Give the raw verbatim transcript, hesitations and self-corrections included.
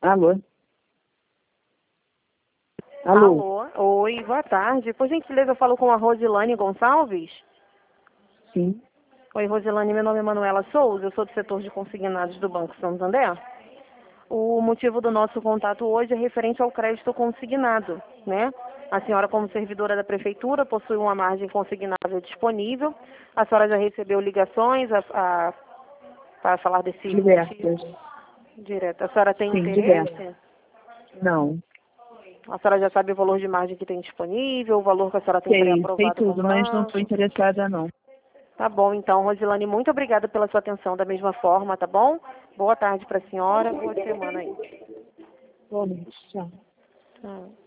Alô? Alô? Alô? Oi, boa tarde. Por gentileza, eu falo com a Rosilane Gonçalves. Sim. Oi, Rosilane, meu nome é Manuela Souza, eu sou do setor de consignados do Banco Santander. O motivo do nosso contato hoje é referente ao crédito consignado, né? A senhora, como servidora da Prefeitura, possui uma margem consignável disponível. A senhora já recebeu ligações a, a, para falar desse motivo Diversas. direto. A senhora tem Sim, interesse? diversas. Não. A senhora já sabe o valor de margem que tem disponível, o valor que a senhora tem Sei, sei pré-aprovado com o tudo, mas não estou banco? interessada, não. Tá bom, então, Rosilane, muito obrigada pela sua atenção da mesma forma, tá bom? Boa tarde para a senhora, boa semana aí. Bom, tchau. Tchau.